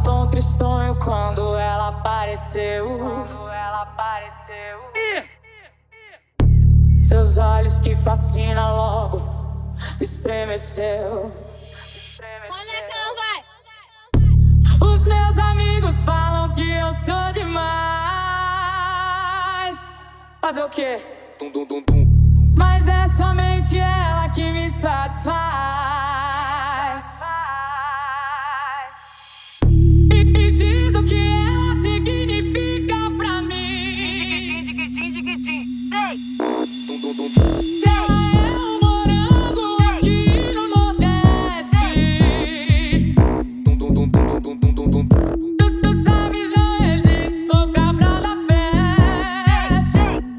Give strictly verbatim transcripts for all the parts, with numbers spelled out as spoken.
tão tristonho quando ela apareceu. Quando ela apareceu. Seus olhos que fascina logo estremeceu. Como é que ela vai? Os meus amigos falam que eu sou demais. Fazer o quê? Dum, dum, dum, dum. Mas é somente ela que me satisfaz. E, e diz o que ela significa pra mim. Dum, dum, dum. Se ela é um morango aqui no Nordeste, Dum, dum, dum, dum, dum, dum, dum, dum. tu, tu sabes, não existe, sou cabral da peste.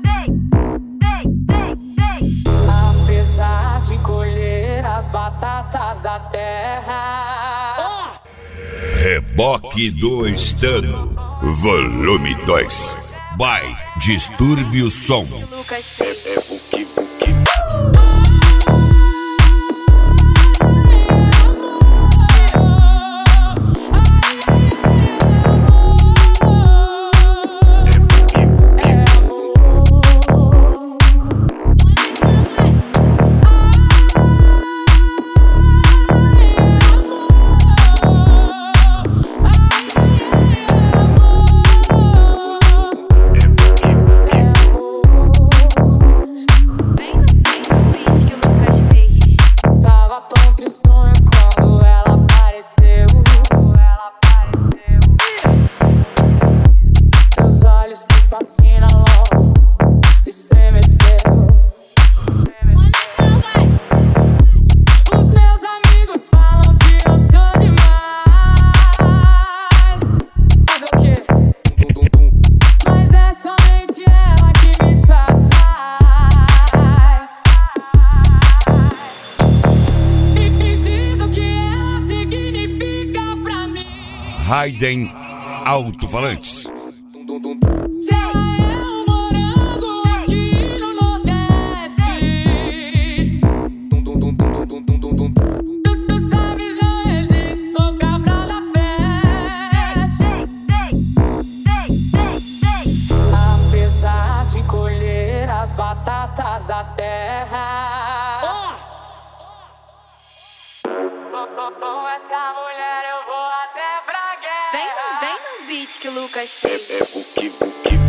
Apesar de colher as batatas da terra, Reboque do Estano, volume dois. By Distúrbio Som. Lucas É, é o que, o que. tava tão tristonho quando ela apareceu. Seus olhos que fascinam logo estremeceu. Os meus amigos falam que eu sou demais. Fazer o quê? Dum, dum, dum. Mas é somente ela que me satisfaz. E, e diz o que ela significa pra mim. Raiden Alto-Falantes. Dum, dum, dum. Se ela é um morango aqui no Nordeste, Dum, dum, dum, dum, dum, dum, dum, dum. tu, tu sabes, não existe, sou cabral da peste. Apesar de colher as batatas da terra, com essa mulher eu vou até pra guerra. Vem, vem no beat que o Lucas É, fez. é o que, o que.